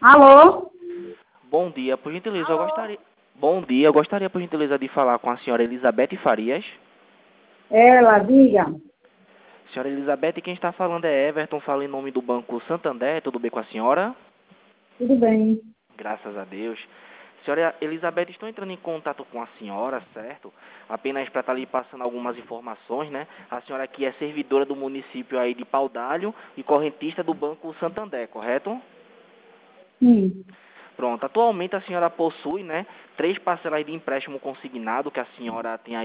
Alô? Bom dia, por gentileza, eu gostaria... Bom dia, eu gostaria, por gentileza, de falar com a senhora Elizabeth Farias. Ela, diga. Senhora Elizabeth, quem está falando é Everton, fala em nome do Banco Santander, tudo bem com a senhora? Tudo bem. Graças a Deus. Senhora Elizabeth, estou entrando em contato com a senhora, certo? Apenas para estar lhe passando algumas informações, né? A senhora aqui é servidora do município aí de Paudalho e correntista do Banco Santander, correto? Sim. Pronto, atualmente a senhora possui, né, 3 parcelas de empréstimo consignado que a senhora tem aí